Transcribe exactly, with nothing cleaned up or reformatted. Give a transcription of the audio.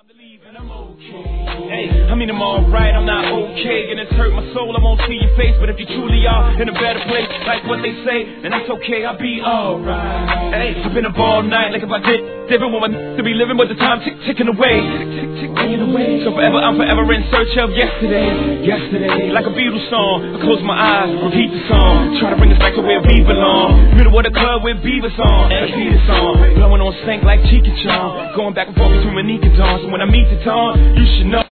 I'm leaving, I'm okay. Hey, I mean I'm alright, I'm not okay. And it's hurt my soul, I won't see your face. But if you truly are in a better place, like what they say, then that's okay, I'll be alright. Hey, I've been up all night, like if I did different with my n- to be living, but the time tick ticking away, tick tick ticking away. So forever, I'm forever in search of yesterday, yesterday. Like a Beatles song, I close my eyes, repeat the song, try to bring us back to where we belong. Middle of the club with Beavis on, let's see the song, blowing on stank like Cheeky Chong, going back and forth between Manika Dawn. So when I meet the dawn, you should know.